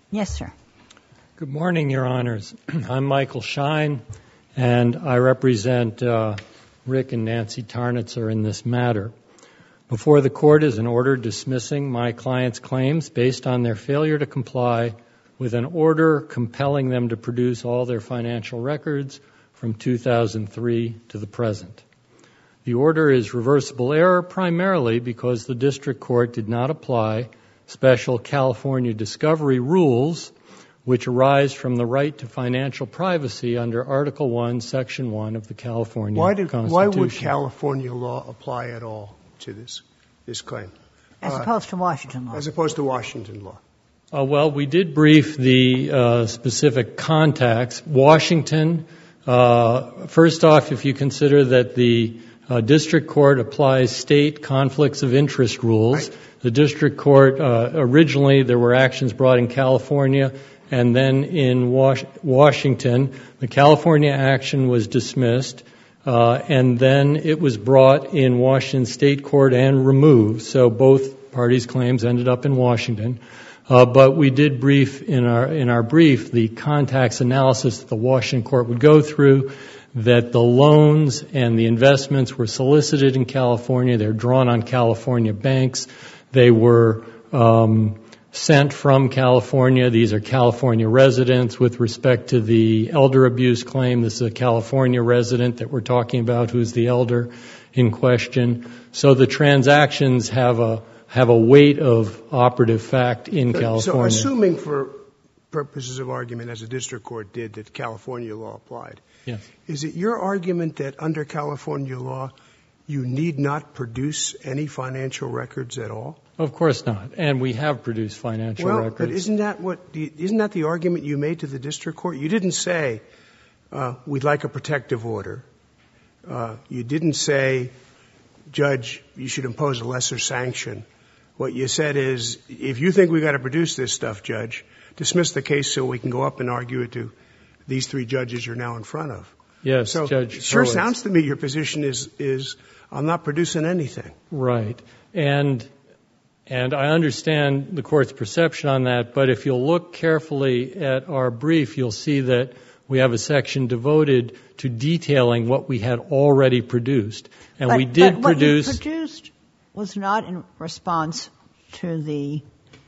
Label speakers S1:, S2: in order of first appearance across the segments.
S1: Yes, sir.
S2: Good morning, Your Honors. I'm Michael Schein, and I represent Rick and Nancy Tarnitzer in this matter. Before the Court is an order dismissing my client's claims based on their failure to comply with an order compelling them to produce all their financial records from 2003 to the present. The order is reversible error primarily because the District Court did not apply special California discovery rules which arise from the right to financial privacy under Article 1, Section 1 of the California Constitution.
S3: Why would California law apply at all to this claim?
S1: As opposed to Washington law.
S3: As opposed to Washington law.
S2: Well, we did brief the specific contacts. Washington, first off, if you consider that the District Court applies state conflicts of interest rules, right. The District Court, originally there were actions brought in California, and then in Washington, the California action was dismissed, and then it was brought in Washington State Court and removed. So both parties' claims ended up in Washington. But we did brief in our brief the contacts analysis that the Washington court would go through, that the loans and the investments were solicited in California. They're drawn on California banks. They were sent from California. These are California residents. With respect to the elder abuse claim, this is a California resident that we're talking about who's the elder in question. So the transactions have a weight of operative fact in California.
S3: So assuming for purposes of argument, as the District Court did, that California law applied,
S2: yes.
S3: Is it your argument that under California law you need not produce any financial records at all?
S2: Of course not. And we have produced financial records.
S3: But isn't that the argument you made to the District Court? You didn't say, we'd like a protective order. You didn't say, Judge, you should impose a lesser sanction. What you said is, if you think we've got to produce this stuff, Judge, dismiss the case so we can go up and argue it to these three judges you're now in front of.
S2: Yes,
S3: so
S2: Judge.
S3: It sure sounds to me your position is I'm not producing anything.
S2: Right. And I understand the Court's perception on that, but if you'll look carefully at our brief, you'll see that we have a section devoted to detailing what we had already produced. And we did produce.
S1: What you produced was not in response to the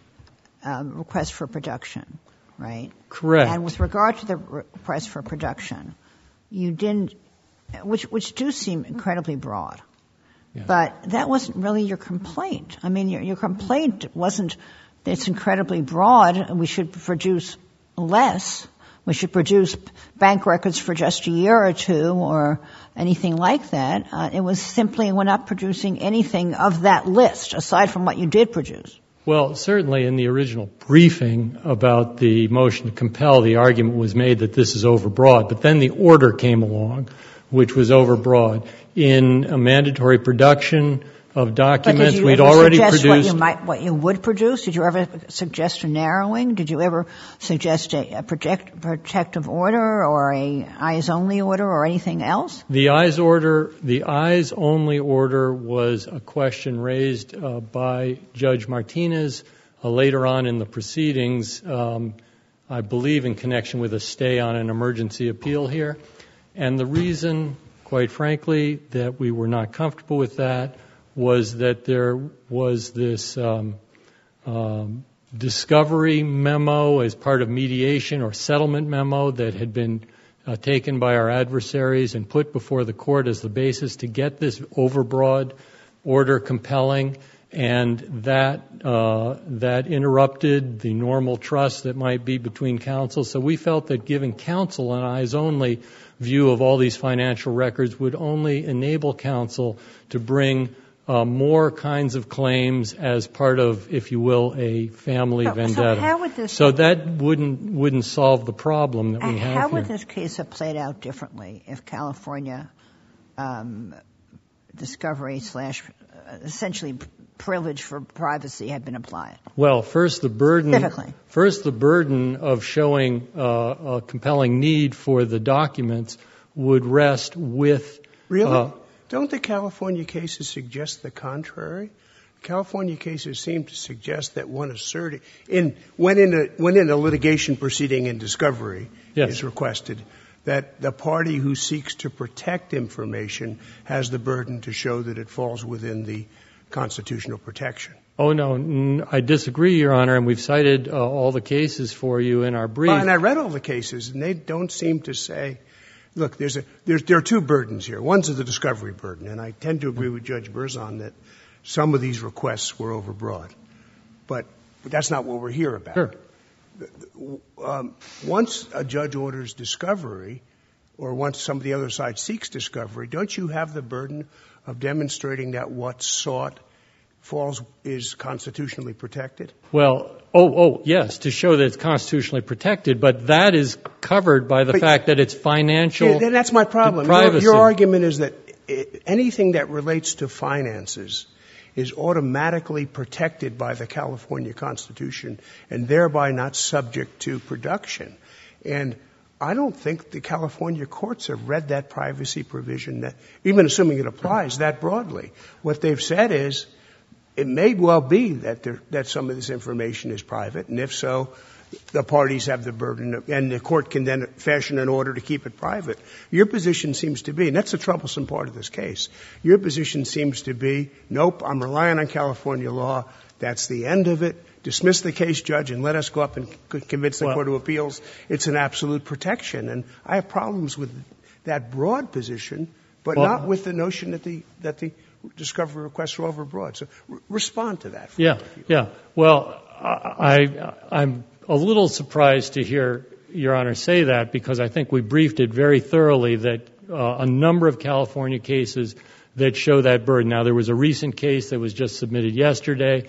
S1: request for production, right?
S2: Correct.
S1: And with regard to the request for production, you didn't, which do seem incredibly broad. Yeah. But that wasn't really your complaint. I mean, your complaint wasn't that it's incredibly broad and we should produce less. We should produce bank records for just a year or two or anything like that. It was simply we're not producing anything of that list aside from what you did produce.
S2: Well, certainly in the original briefing about the motion to compel, the argument was made that this is overbroad. But then the order came along, which was overbroad. In a mandatory production of documents, we'd already produced.
S1: Did you ever suggest what you would produce? Did you ever suggest a narrowing? Did you ever suggest a protective order or a eyes-only order or anything else?
S2: The eyes-only order was a question raised by Judge Martinez later on in the proceedings, I believe in connection with a stay on an emergency appeal here. And the reason, quite frankly, that we were not comfortable with that was that there was this discovery memo as part of mediation or settlement memo that had been taken by our adversaries and put before the court as the basis to get this overbroad order compelling, and that interrupted the normal trust that might be between counsel. So we felt that giving counsel an eyes-only view of all these financial records would only enable counsel to bring more kinds of claims as part of, if you will, a family vendetta. So that wouldn't solve the problem that we have here.
S1: How would this case have played out differently if California discovery / essentially privilege for privacy had been applied?
S2: Well, first the burden of showing a compelling need for the documents would rest with.
S3: Really? Don't the California cases suggest the contrary? California cases seem to suggest that when in a litigation proceeding in discovery is requested, that the party who seeks to protect information has the burden to show that it falls within the constitutional protection.
S2: Oh, no, I disagree, Your Honor, and we've cited all the cases for you in our brief.
S3: And I read all the cases, and they don't seem to say, look, there are two burdens here. One's the discovery burden, and I tend to agree with Judge Berzon that some of these requests were overbroad. But that's not what we're here about.
S2: Sure.
S3: Once a judge orders discovery, or once some of the other side seeks discovery, don't you have the burden of demonstrating that what's sought is constitutionally protected?
S2: Well, yes, to show that it's constitutionally protected, but that is covered by the fact that it's financial.
S3: Yeah, that's my problem.
S2: Privacy.
S3: Your argument is that anything that relates to finances is automatically protected by the California Constitution and thereby not subject to production. And I don't think the California courts have read that privacy provision, that, even assuming it applies that broadly. What they've said is it may well be that some of this information is private, and if so, the parties have the burden, and the court can then fashion an order to keep it private. Your position seems to be, and that's the troublesome part of this case, your position seems to be, nope, I'm relying on California law, that's the end of it, dismiss the case, Judge, and let us go up and convince the Court of Appeals it's an absolute protection. And I have problems with that broad position, but not with the notion that the discovery requests are overbroad. So respond to that.
S2: Yeah. Well, I'm a little surprised to hear Your Honor say that, because I think we briefed it very thoroughly that a number of California cases that show that burden. Now, there was a recent case that was just submitted yesterday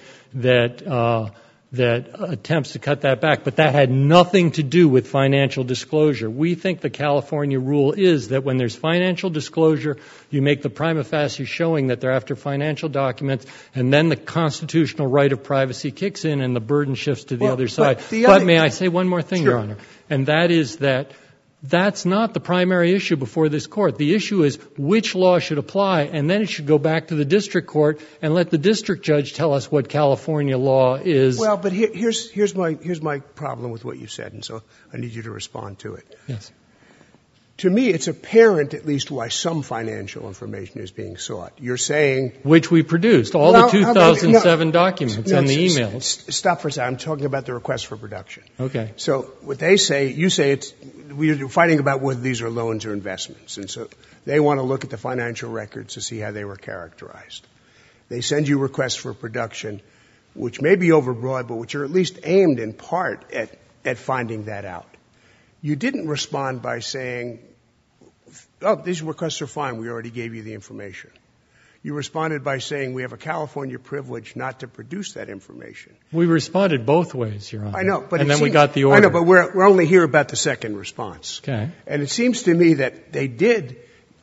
S2: that attempts to cut that back, but that had nothing to do with financial disclosure. We think the California rule is that when there's financial disclosure, you make the prima facie showing that they're after financial documents, and then the constitutional right of privacy kicks in and the burden shifts to the other side. But may I say one more thing, Your Honor? And that is that that's not the primary issue before this Court. The issue is which law should apply, and then it should go back to the district court and let the district judge tell us what California law is.
S3: Well, but here's my problem with what you said, and so I need you to respond to it.
S2: Yes.
S3: To me, it's apparent at least why some financial information is being sought. You're saying...
S2: Which we produced, all the 2007 documents and the emails.
S3: Stop for a second. I'm talking about the request for production.
S2: Okay.
S3: So what they say, you say we're fighting about whether these are loans or investments. And so they want to look at the financial records to see how they were characterized. They send you requests for production, which may be overbroad, but which are at least aimed in part at finding that out. You didn't respond by saying, oh, these requests are fine, we already gave you the information. You responded by saying we have a California privilege not to produce that information.
S2: We responded both ways, Your Honor.
S3: I know, but
S2: and then we got the order.
S3: I know, but we're only here about the second response.
S2: Okay.
S3: And it seems to me that they did,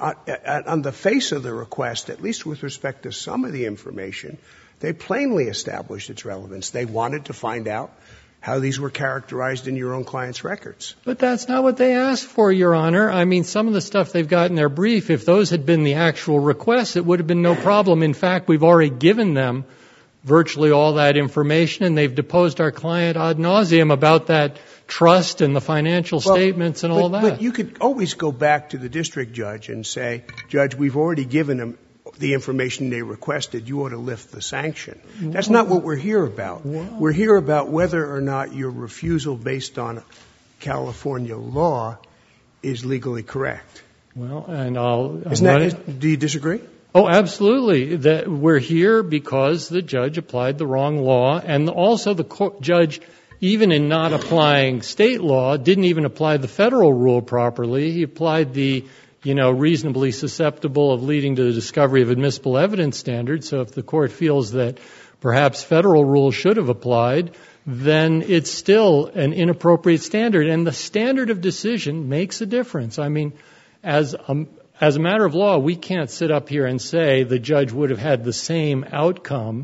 S3: on the face of the request, at least with respect to some of the information, they plainly established its relevance. They wanted to find out how these were characterized in your own client's records.
S2: But that's not what they asked for, Your Honor. I mean, some of the stuff they've got in their brief, if those had been the actual requests, it would have been no problem. In fact, we've already given them virtually all that information, and they've deposed our client ad nauseum about that trust and the financial statements and all that.
S3: But you could always go back to the district judge and say, Judge, we've already given them the information they requested, you ought to lift the sanction. That's not what we're here about. We're here about whether or not your refusal based on California law is legally correct.
S2: Well, and
S3: do you disagree?
S2: Oh, absolutely. That we're here because the judge applied the wrong law, and also the judge, even in not applying state law, didn't even apply the federal rule properly. He applied the reasonably susceptible of leading to the discovery of admissible evidence standard. So if the court feels that perhaps federal rules should have applied, then it's still an inappropriate standard. And the standard of decision makes a difference. I mean, as a matter of law, we can't sit up here and say the judge would have had the same outcome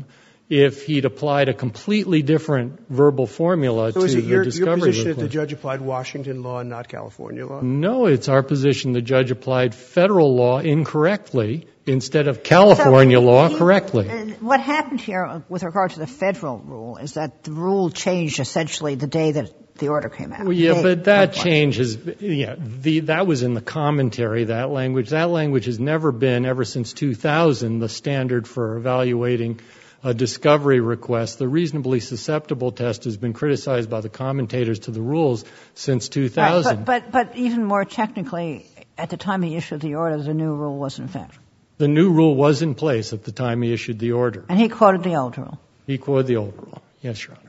S2: if he'd applied a completely different verbal formula to the discovery request.
S3: So is it your position that the judge applied Washington law and not California law?
S2: No, it's our position the judge applied federal law incorrectly instead of California law correctly.
S1: What happened here with regard to the federal rule is that the rule changed essentially the day that the order came out.
S2: Well, yeah, but that change is, that was in the commentary, that language. That language has never been, ever since 2000, the standard for evaluating a discovery request. The reasonably susceptible test has been criticized by the commentators to the rules since 2000.
S1: Right, but even more technically, at the time he issued the order, the new rule was in effect.
S2: The new rule was in place at the time he issued the order.
S1: And he quoted the old rule.
S2: He quoted the old rule. Yes, Your Honor.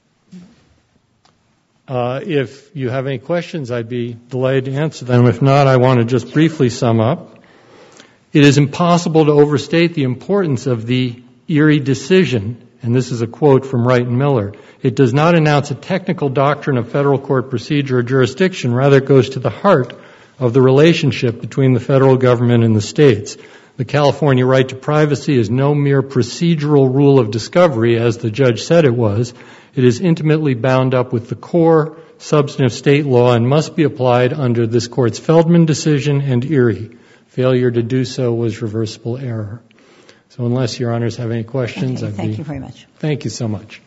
S2: If you have any questions, I'd be delighted to answer them. If not, I want to just briefly sum up. It is impossible to overstate the importance of the Erie decision, and this is a quote from Wright and Miller. It does not announce a technical doctrine of federal court procedure or jurisdiction. Rather, it goes to the heart of the relationship between the federal government and the states. The California right to privacy is no mere procedural rule of discovery, as the judge said it was. It is intimately bound up with the core substantive state law and must be applied under this Court's Feldman decision and Erie. Failure to do so was reversible error. So unless Your Honors have any questions,
S1: Thank you very much.
S2: Thank you so much.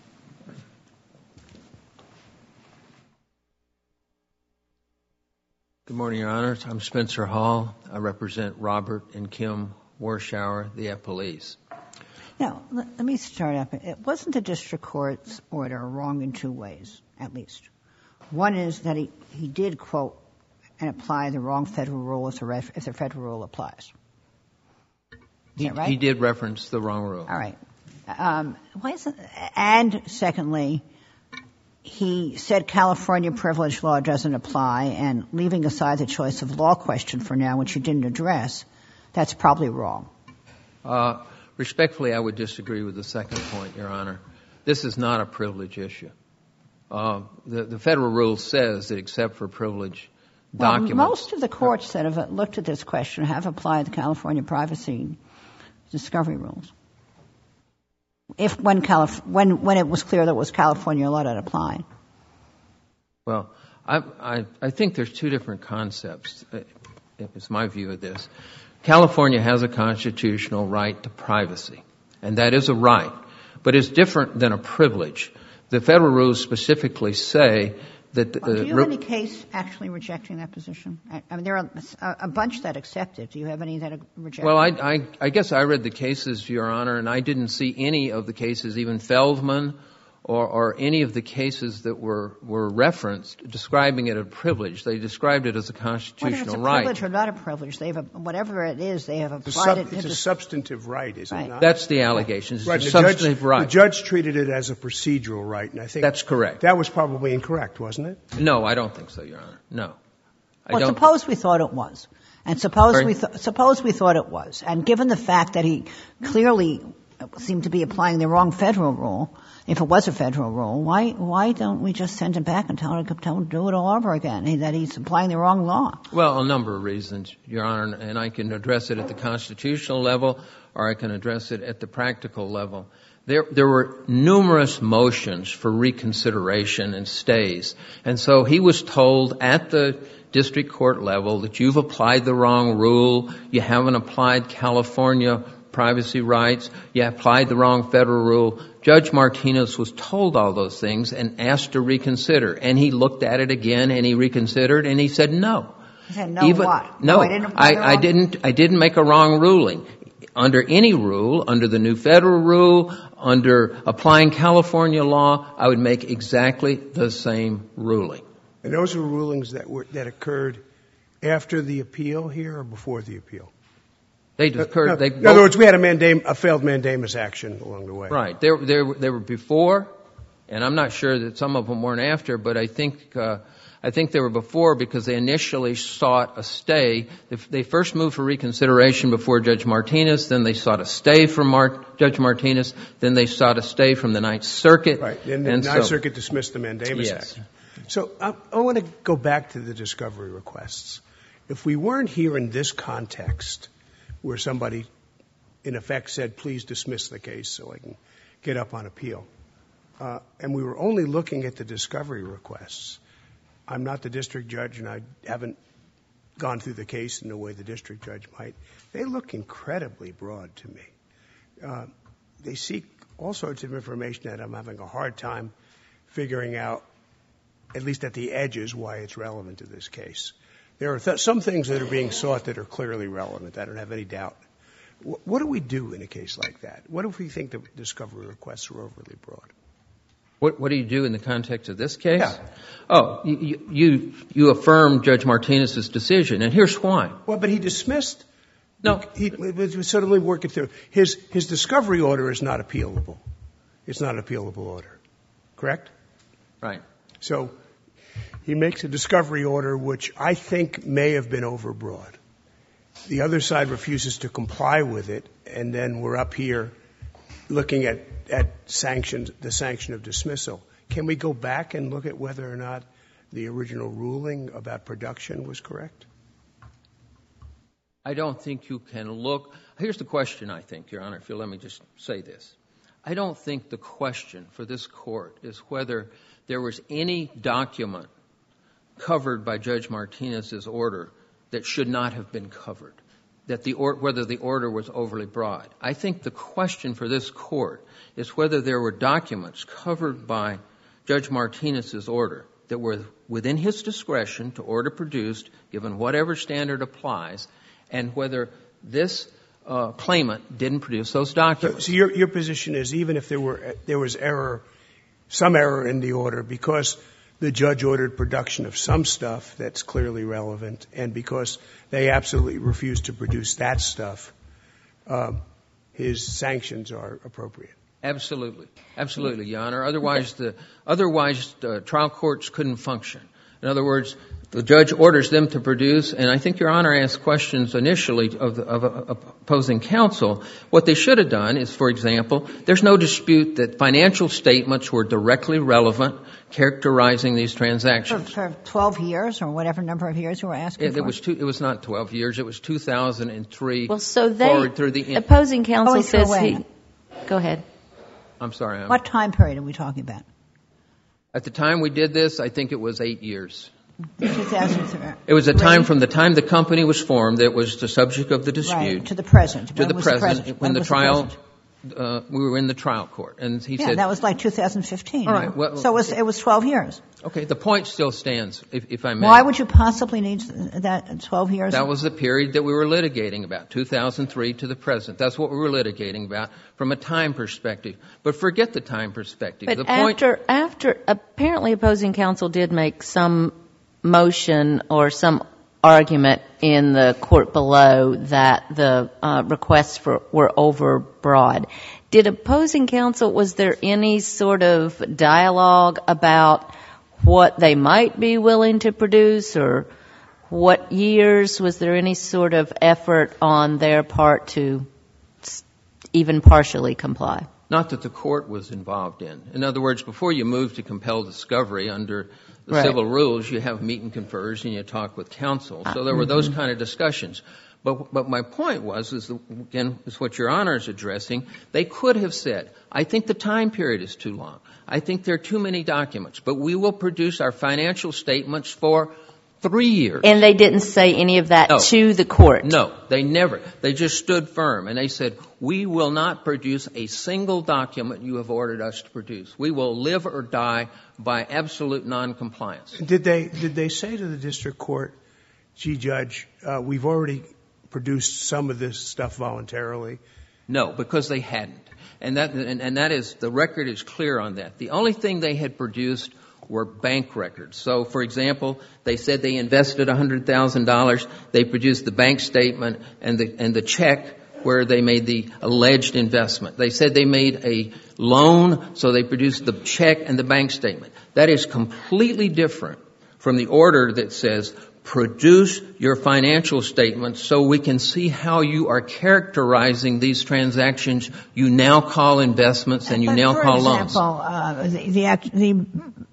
S4: Good morning, Your Honors. I'm Spencer Hall. I represent Robert and Kim Warschauer, the police.
S1: Now, let me start up. It wasn't the district court's order wrong in two ways, at least. One is that he did quote and apply the wrong federal rule if the federal rule applies. Is that right?
S4: He did reference the wrong rule.
S1: All right. Why is it? And secondly, he said California privilege law doesn't apply, and leaving aside the choice of law question for now, which he didn't address, that's probably wrong.
S4: Respectfully, I would disagree with the second point, Your Honor. This is not a privilege issue. The federal rule says that except for privilege documents.
S1: Most of the courts that have looked at this question have applied the California privacy discovery rules. When it was clear that it was California law that applied.
S4: Well, I think there's two different concepts. It's my view of this. California has a constitutional right to privacy, and that is a right, but it's different than a privilege. The federal rules specifically say that...
S1: Do you have any case actually rejecting that position? I mean, there are a bunch that accept it. Do you have any that reject it?
S4: Well, I guess I read the cases, Your Honor, and I didn't see any of the cases, even Feldman or any of the cases that were referenced, describing it as a privilege. They described it as a constitutional right.
S1: Whether it's a privilege or not a privilege, whatever it is, they have applied it.
S3: It's a substantive right, is it not?
S4: That's the allegation. It's
S3: right.
S4: a substantive right.
S3: The judge treated it as a procedural right, and I think
S4: that's correct.
S3: That was probably incorrect, wasn't it?
S4: No, I don't think so, Your Honor. No.
S1: Well, suppose we thought it was. And suppose we thought it was. And given the fact that he clearly seemed to be applying the wrong federal rule, if it was a federal rule, why don't we just send him back and tell him to do it all over again, that he's applying the wrong law?
S4: Well, a number of reasons, Your Honor, and I can address it at the constitutional level or I can address it at the practical level. There were numerous motions for reconsideration and stays, and so he was told at the district court level that you've applied the wrong rule, you haven't applied California privacy rights, you applied the wrong federal rule. Judge Martinez was told all those things and asked to reconsider, and he looked at it again and he reconsidered and he said no.
S1: He said no. What?
S4: No, I didn't make a wrong ruling. Under any rule, under the new federal rule, under applying California law, I would make exactly the same ruling.
S3: And those were rulings that occurred after the appeal here or before the appeal?
S4: They occurred.
S3: In other words, we had a failed mandamus action along the way.
S4: Right. They were before, and I'm not sure that some of them weren't after, but I think they were before because they initially sought a stay. They first moved for reconsideration before Judge Martinez, then they sought a stay from Judge Martinez, then they sought a stay from the Ninth Circuit.
S3: Right. And the Ninth Circuit dismissed the mandamus action. So I want to go back to the discovery requests. If we weren't here in this context where somebody, in effect, said, please dismiss the case so I can get up on appeal. And we were only looking at the discovery requests. I'm not the district judge, and I haven't gone through the case in the way the district judge might. They look incredibly broad to me. They seek all sorts of information that I'm having a hard time figuring out, at least at the edges, why it's relevant to this case. There are some things that are being sought that are clearly relevant. I don't have any doubt. What do we do in a case like that? What if we think the discovery requests are overly broad?
S4: What do you do in the context of this case?
S3: Yeah.
S4: Oh, you affirm Judge Martinez's decision, and here's why.
S3: Well, but he dismissed.
S4: No.
S3: He suddenly work it through. His discovery order is not appealable. It's not an appealable order. Correct?
S4: Right.
S3: So he makes a discovery order which I think may have been overbroad. The other side refuses to comply with it, and then we're up here looking at sanctions, the sanction of dismissal. Can we go back and look at whether or not the original ruling about production was correct?
S4: I don't think you can look. Here's the question, I think, Your Honor, if you'll let me just say this. I don't think the question for this court is whether there was any document covered by Judge Martinez's order that should not have been covered, whether the order was overly broad. I think the question for this court is whether there were documents covered by Judge Martinez's order that were within his discretion to order produced, given whatever standard applies, and whether this claimant didn't produce those documents.
S3: So your position is even if there was error, some error in the order, because the judge ordered production of some stuff that's clearly relevant, and because they absolutely refused to produce that stuff, his sanctions are appropriate.
S4: Absolutely. Absolutely, Your Honor. Otherwise, the trial courts couldn't function. In other words, the judge orders them to produce, and I think Your Honor asked questions initially of opposing counsel. What they should have done is, for example, there's no dispute that financial statements were directly relevant, characterizing these transactions.
S1: For 12 years or whatever number of years you were asking for?
S4: It was not 12 years. It was 2003.
S5: Well, so
S4: forward through the
S5: opposing counsel says he... Go ahead.
S4: I'm sorry.
S1: What time period are we talking about?
S4: At the time we did this, I think it was 8 years.
S1: 2003.
S4: It was a time from the time the company was formed that was the subject of the dispute.
S1: Right, to the present.
S4: To the present. When the trial, we were in the trial court. And he said...
S1: that was like 2015.
S4: All right. Well,
S1: so it was 12 years.
S4: Okay, the point still stands, if I may.
S1: Why would you possibly need that 12 years?
S4: That was the period that we were litigating about, 2003 to the present. That's what we were litigating about from a time perspective. But forget the time perspective.
S5: But after apparently opposing counsel did make some motion or some argument in the court below that the requests were overbroad. Did opposing counsel, was there any sort of dialogue about what they might be willing to produce or what years? Was there any sort of effort on their part to even partially comply?
S4: Not that the court was involved in. In other words, before you move to compel discovery under the civil rules, you have meet and confers and you talk with counsel. So there were those kind of discussions. But my point was, again, is what Your Honor is addressing. They could have said, I think the time period is too long. I think there are too many documents. But we will produce our financial statements for 3 years.
S5: And they didn't say any of that to the court?
S4: No, they never. They just stood firm. And they said, we will not produce a single document you have ordered us to produce. We will live or die by absolute noncompliance.
S3: Did they say to the district court, gee, Judge, we've already produced some of this stuff voluntarily?
S4: No, because they hadn't. And that is, the record is clear on that. The only thing they had produced were bank records. So, for example, they said they invested $100,000. They produced the bank statement and the check where they made the alleged investment. They said they made a loan, so they produced the check and the bank statement. That is completely different from the order that says, produce your financial statements so we can see how you are characterizing these transactions you now call investments and you now call loans.
S1: For example, the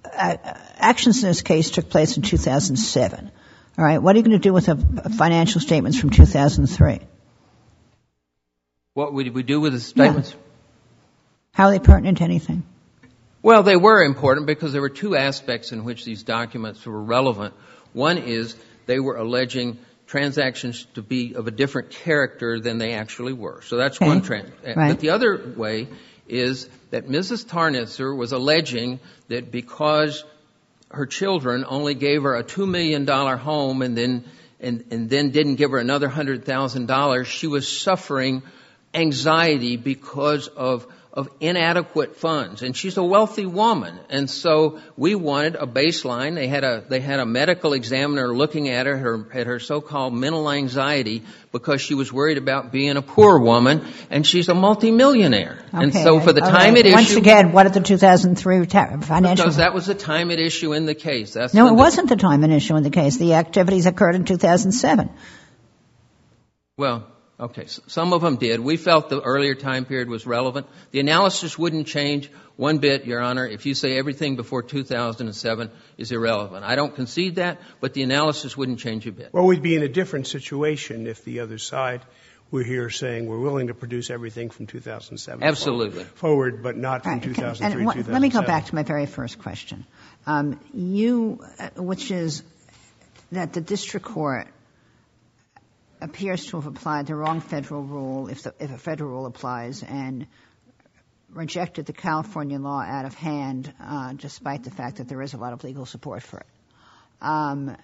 S1: actions in this case took place in 2007. All right. What are you going to do with the financial statements from 2003?
S4: What would we do with the statements?
S1: How are they pertinent to anything?
S4: Well, they were important because there were two aspects in which these documents were relevant. One is they were alleging transactions to be of a different character than they actually were. So that's one trend.
S1: Right.
S4: But the other way is that Mrs. Tarnitzer was alleging that because her children only gave her a $2 million home and then didn't give her another $100,000, she was suffering anxiety because of inadequate funds. And she's a wealthy woman. And so we wanted a baseline. They had a medical examiner looking at her so-called mental anxiety because she was worried about being a poor woman, and she's a multimillionaire.
S1: Okay.
S4: And so for the time at issue...
S1: Once again, what did the 2003 financial...
S4: Because that was the time at issue in the case.
S1: No, it wasn't the time at issue in the case. The activities occurred in 2007.
S4: Well... Okay, so some of them did. We felt the earlier time period was relevant. The analysis wouldn't change one bit, Your Honor, if you say everything before 2007 is irrelevant. I don't concede that, but the analysis wouldn't change a bit.
S3: Well, we'd be in a different situation if the other side were here saying we're willing to produce everything from 2007
S4: Absolutely.
S3: forward, but not from 2003, 2007.
S1: Let me go back to my very first question. Which is that the district court appears to have applied the wrong federal rule if a federal rule applies and rejected the California law out of hand, despite the fact that there is a lot of legal support for it. And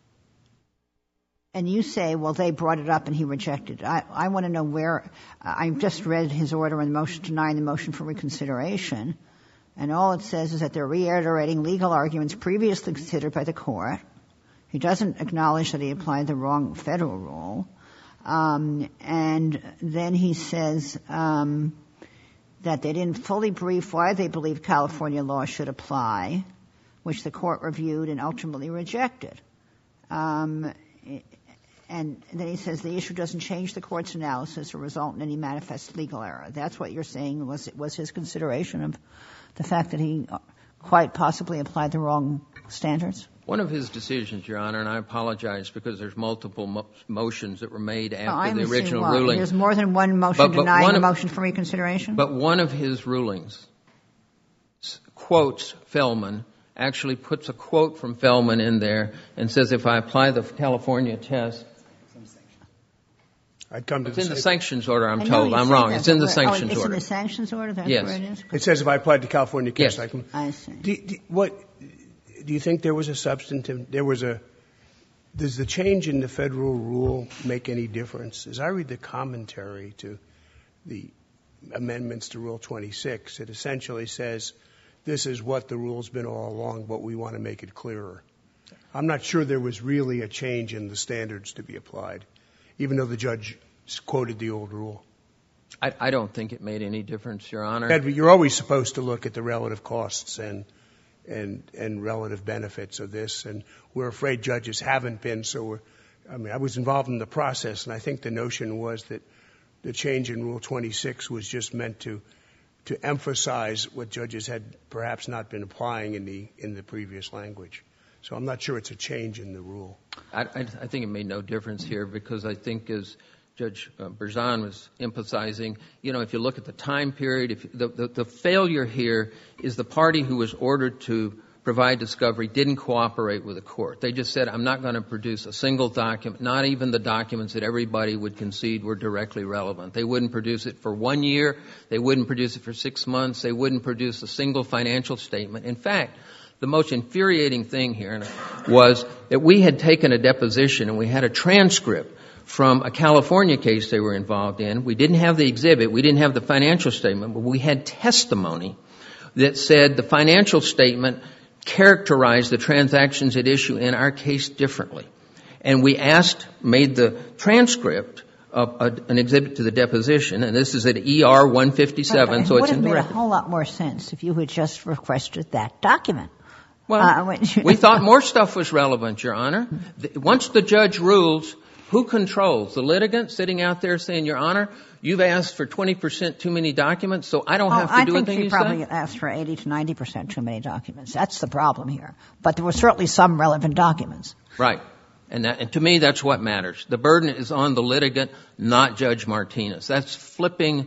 S1: you say, well, they brought it up and he rejected it. I want to know where. I just read his order on the motion denying the motion for reconsideration, and all it says is that they're reiterating legal arguments previously considered by the court. He doesn't acknowledge that he applied the wrong federal rule. And then he says that they didn't fully brief why they believe California law should apply, which the court reviewed and ultimately rejected. And then he says the issue doesn't change the court's analysis or result in any manifest legal error. That's what you're saying was his consideration of the fact that he quite possibly applied the wrong standards?
S4: One of his decisions, Your Honor, and I apologize because there's multiple motions that were made after the original ruling.
S1: There's more than one motion denying the motion for reconsideration?
S4: But one of his rulings quotes Feldman, actually puts a quote from Feldman in there and says if I apply the California test... It's in the sanctions order, I'm told. I'm wrong. It's in the sanctions order.
S1: It's in the sanctions order? That's
S4: yes.
S1: Where it is?
S3: It says if I applied the California test,
S4: yes.
S3: I
S1: see.
S3: Do you think there was a substantive, does the change in the federal rule make any difference? As I read the commentary to the amendments to Rule 26, it essentially says this is what the rule's been all along, but we want to make it clearer. I'm not sure there was really a change in the standards to be applied, even though the judge quoted the old rule.
S4: I don't think it made any difference, Your Honor.
S3: You're always supposed to look at the relative costs and relative benefits of this, and we're afraid judges haven't been, I was involved in the process, and I think the notion was that the change in Rule 26 was just meant to emphasize what judges had perhaps not been applying in the previous language. So I'm not sure it's a change in the rule.
S4: I think it made no difference here because I think as Judge Berzon was emphasizing, if you look at the time period, the failure here is the party who was ordered to provide discovery didn't cooperate with the court. They just said, I'm not going to produce a single document, not even the documents that everybody would concede were directly relevant. They wouldn't produce it for 1 year. They wouldn't produce it for 6 months. They wouldn't produce a single financial statement. In fact, the most infuriating thing here was that we had taken a deposition and we had a transcript from a California case they were involved in. We didn't have the exhibit. We didn't have the financial statement, but we had testimony that said the financial statement characterized the transactions at issue in our case differently. And we made the transcript an exhibit to the deposition, and this is at ER 157, so it's in the record. It would have made
S1: a whole lot more sense if you had just requested that document.
S4: Well, we thought more stuff was relevant, Your Honor. Once the judge rules, who controls? The litigant sitting out there saying, Your Honor, you've asked for 20% too many documents, so I don't have to do anything you say?
S1: I think she probably asked for 80 to 90% too many documents. That's the problem here. But there were certainly some relevant documents.
S4: Right. And to me, that's what matters. The burden is on the litigant, not Judge Martinez. That's flipping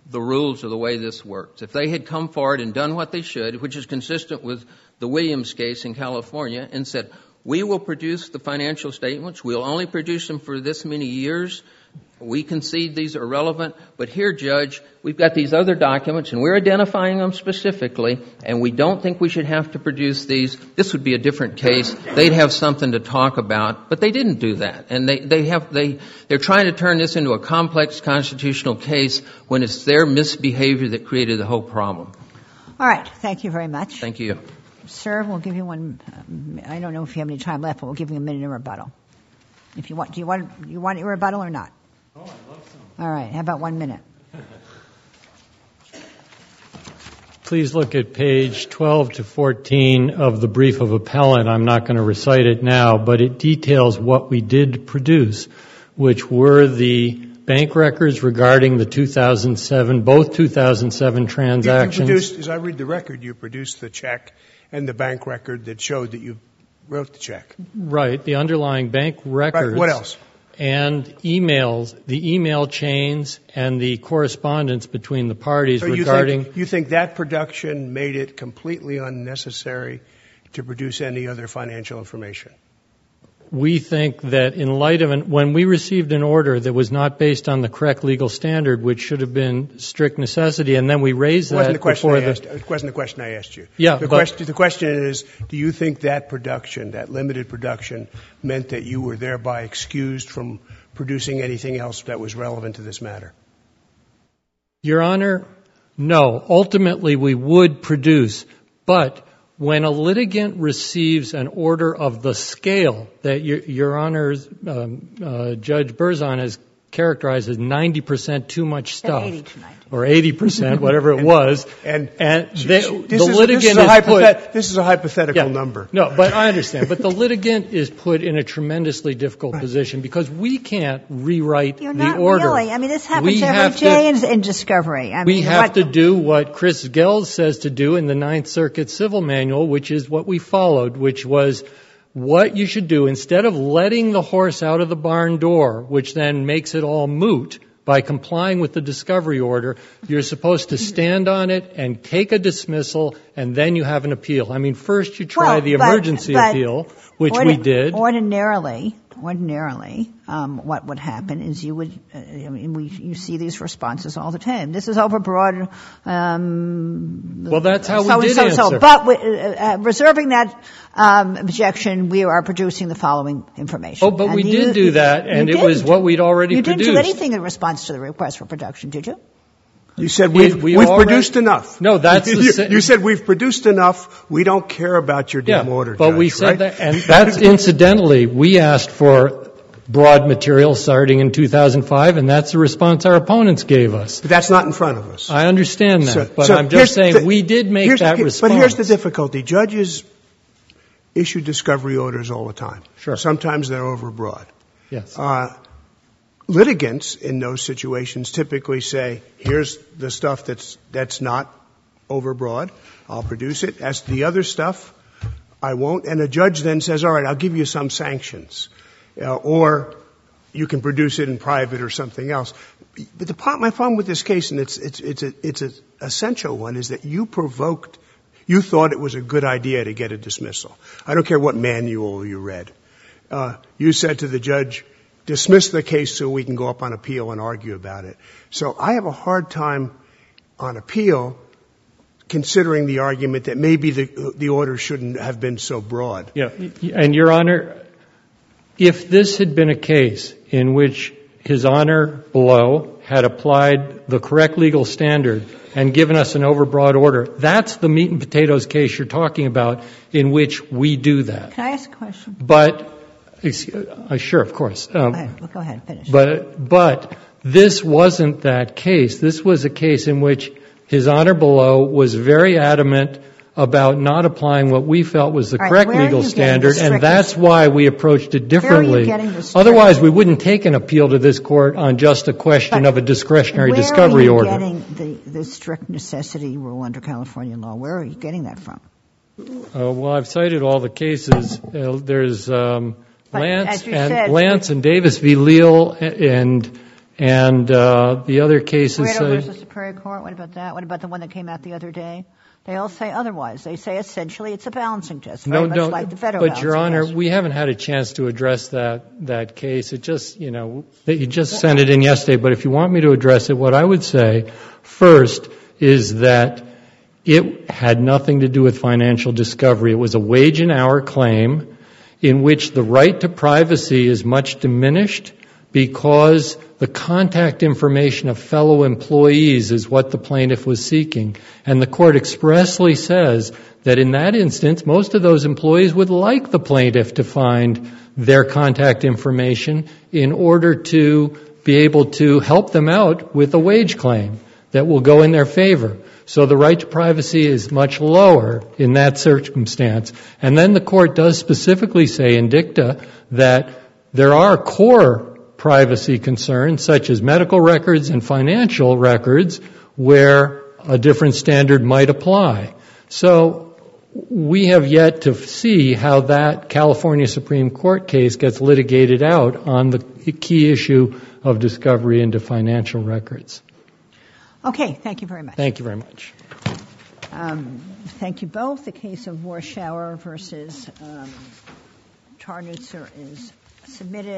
S4: the rules of the way this works. If they had come forward and done what they should, which is consistent with the Williams case in California, and said, we will produce the financial statements, we'll only produce them for this many years, we concede these are relevant, but here, Judge, we've got these other documents and we're identifying them specifically, and we don't think we should have to produce these. This would be a different case. They'd have something to talk about, but they didn't do that. And they're trying to turn this into a complex constitutional case when it's their misbehavior that created the whole problem.
S1: All right. Thank you very much.
S4: Thank you.
S1: Sir, we'll give you one. I don't know if you have any time left, but we'll give you a minute of rebuttal. If you want, do you want your rebuttal or not?
S2: Oh, I love some.
S1: All right. How about 1 minute?
S2: Please look at page 12 to 14 of the brief of appellant. I'm not going to recite it now, but it details what we did produce, which were the bank records regarding the 2007, both 2007 transactions.
S3: You produced, as I read the record, you produced the check and the bank record that showed that you wrote the check.
S2: Right. The underlying bank records.
S3: Right. What else?
S2: And emails, the email chains and the correspondence between the parties regarding.
S3: You think that production made it completely unnecessary to produce any other financial information?
S2: We think that in light of when we received an order that was not based on the correct legal standard, which should have been strict necessity, and then we raised that before
S3: It wasn't the question I asked you.
S2: Yeah.
S3: The question is, do you think that production, that limited production, meant that you were thereby excused from producing anything else that was relevant to this matter?
S2: Your Honor, no. Ultimately, we would produce, but when a litigant receives an order of the scale that Your Honor's Judge Berzon has characterized as 90% too much stuff,
S1: 80 to 90.
S2: or 80%, whatever it was,
S3: This is a hypothetical number.
S2: No, but I understand. But the litigant is put in a tremendously difficult position because we can't rewrite
S1: You're
S2: the
S1: not
S2: order.
S1: Really. I mean, this happens every day in discovery.
S2: We have to do what Chris Gels says to do in the Ninth Circuit Civil Manual, which is what we followed, which was what you should do instead of letting the horse out of the barn door, which then makes it all moot. By complying with the discovery order, you're supposed to stand on it and take a dismissal, and then you have an appeal. I mean, first you try the emergency appeal, which we did.
S1: Ordinarily, what would happen is you would, you see these responses all the time. This is overbroad.
S2: Well, that's how we did answer.
S1: But reserving that objection, we are producing the following information.
S2: Oh, but we did do that, and it was what we'd already produced.
S1: You didn't do anything in response to the request for production, did you?
S3: You said we've produced enough.
S2: No, that's
S3: you said we've produced enough. We don't care about your damn order,
S2: but
S3: Judge,
S2: we said
S3: right?
S2: that, and that's incidentally, we asked for broad material starting in 2005, and that's the response our opponents gave us.
S3: But that's not in front of us.
S2: I understand that, but I'm just saying we did make that response.
S3: But here's the difficulty. Judges issue discovery orders all the time.
S2: Sure.
S3: Sometimes they're overbroad.
S2: Yes.
S3: Litigants in those situations typically say, here's the stuff that's not overbroad. I'll produce it. As to the other stuff, I won't. And a judge then says, all right, I'll give you some sanctions. Or you can produce it in private or something else. But my problem with this case, and it's an essential one, is that you thought it was a good idea to get a dismissal. I don't care what manual you read. You said to the judge, dismiss the case so we can go up on appeal and argue about it. So I have a hard time on appeal considering the argument that maybe the order shouldn't have been so broad.
S2: Yeah. And, Your Honor, if this had been a case in which His Honor below had applied the correct legal standard and given us an overbroad order, that's the meat and potatoes case you're talking about in which we do that.
S1: Can I ask a question?
S2: But, sure, of course.
S1: Go ahead, finish.
S2: But this wasn't that case. This was a case in which His Honor below was very adamant about not applying what we felt was the correct legal standard, and that's why we approached it differently. Otherwise, we wouldn't take an appeal to this Court on just a question of a discretionary discovery order.
S1: Where are you getting the strict necessity rule under California law? Where are you getting that from?
S2: Well, I've cited all the cases. There's Lance and Davis v. Leal and And the other cases
S1: Guido versus Superior Court, what about that? What about the one that came out the other day? They all say otherwise. They say essentially it's a balancing test, very much like the federal balancing test.
S2: But, Your Honor, we haven't had a chance to address that case. It just, you just sent it in yesterday. But if you want me to address it, what I would say first is that it had nothing to do with financial discovery. It was a wage and hour claim in which the right to privacy is much diminished because the contact information of fellow employees is what the plaintiff was seeking. And the court expressly says that in that instance, most of those employees would like the plaintiff to find their contact information in order to be able to help them out with a wage claim that will go in their favor. So the right to privacy is much lower in that circumstance. And then the court does specifically say in dicta that there are core privacy concerns, such as medical records and financial records, where a different standard might apply. So we have yet to see how that California Supreme Court case gets litigated out on the key issue of discovery into financial records.
S1: Okay, thank you very much.
S2: Thank you very much.
S1: Thank you both. The case of Warschauer versus Tarnutzer is submitted.